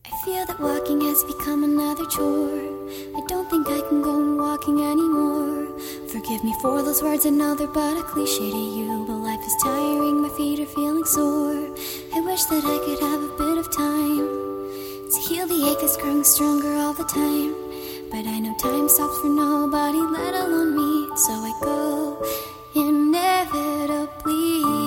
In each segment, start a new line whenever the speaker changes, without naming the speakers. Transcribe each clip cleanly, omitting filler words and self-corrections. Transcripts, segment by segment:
I feel that walking has become another chore. I don't think I can go on walking anymore. Forgive me for those words, I know they're but a cliche to you, but life is tiring, my feet are feeling sore. I wish that I could have a bit of time to heal the ache that's growing stronger all the time. But I know time stops for nobody, let alone me. So I go inevitably.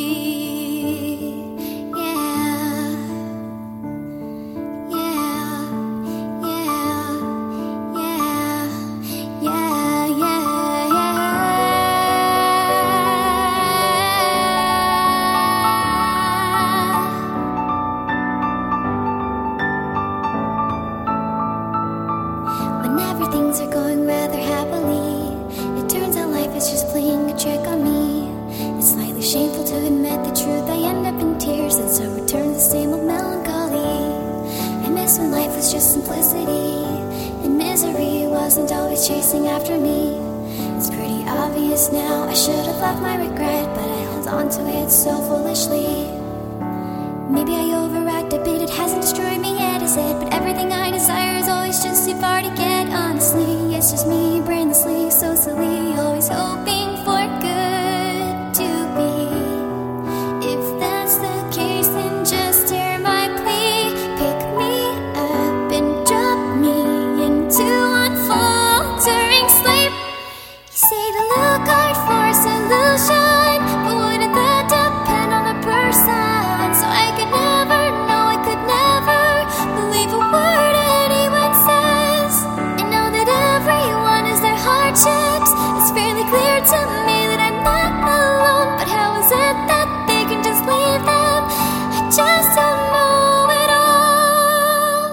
Things are going rather happily. It turns out life is just playing a trick on me. It's slightly shameful to admit the truth. I end up in tears and so returns the same old melancholy. I miss when life was just simplicity, and misery wasn't always chasing after me. It's pretty obvious now, I should have left my regret, but I held on to it so foolishly. Maybe I overact a bit, it hasn't destroyed me yet, is it? But everything I desire is always just too far to get. Honestly, it's just me, brainlessly, so silly, always hoping for good to be. If that's the case, then just hear my plea. Pick me up and drop me into unfaltering sleep. You say to look hard for a solution, but wouldn't that depend on the person? So I could never know, I could never believe a word anyone says. I know that everyone has their hardships. It's fairly clear to me that I'm not alone. But how is it that they can just leave them? I just don't know it all.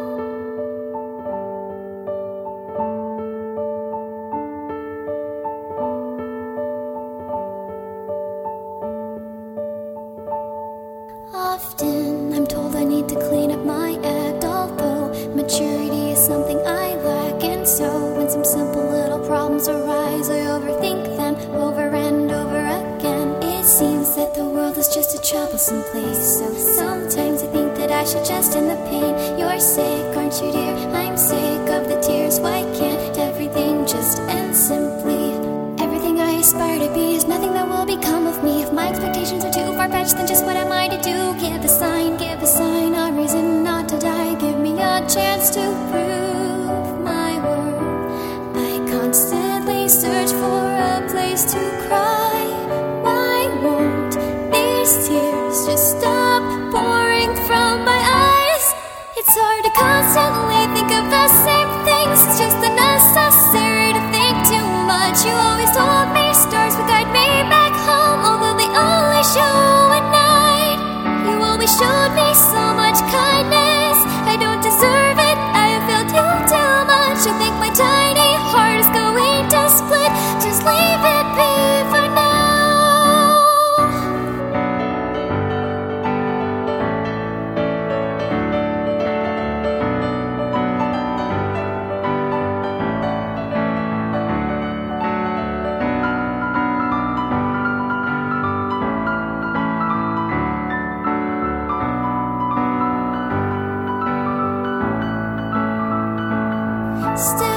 Often I'm told I need to clean up my act, although maturity is something I lack. And so when some simple little problems arise, I overthink them over and over again. It seems that the world is just a troublesome place, so sometimes I think that I should just end the pain. You're sick, aren't you dear? I'm sick of the tears. Why can't everything just end simply? Everything I aspire to be is nothing that will become of me. If my expectations are too far-fetched, then just what am I to do? Give a sign, a reason not to die. Give me a chance to prove my worth. I constantly search for a place to cry. Why won't these tears just stop pouring from my eyes? It's hard to constantly think of the same things. It's just unnecessary to think too much. You always told me stars would guide me back home, although they only show at night. You always showed me so much kindness. I don't deserve it, I have failed you too much. I think my tiny heart is going to split. Just leave it be for now. Stay